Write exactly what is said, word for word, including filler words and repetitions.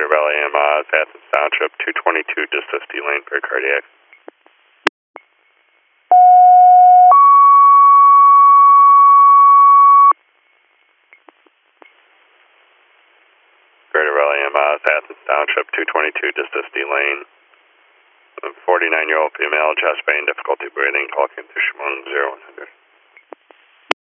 Greater Valley A M Oz, Athens Township, two twenty-two Distus D Lane for cardiac. Greater Valley A M Oz, Athens Township, two twenty-two Distus D Lane. forty-nine-year-old female, chest pain, difficulty breathing, talking to Shimon zero one hundred.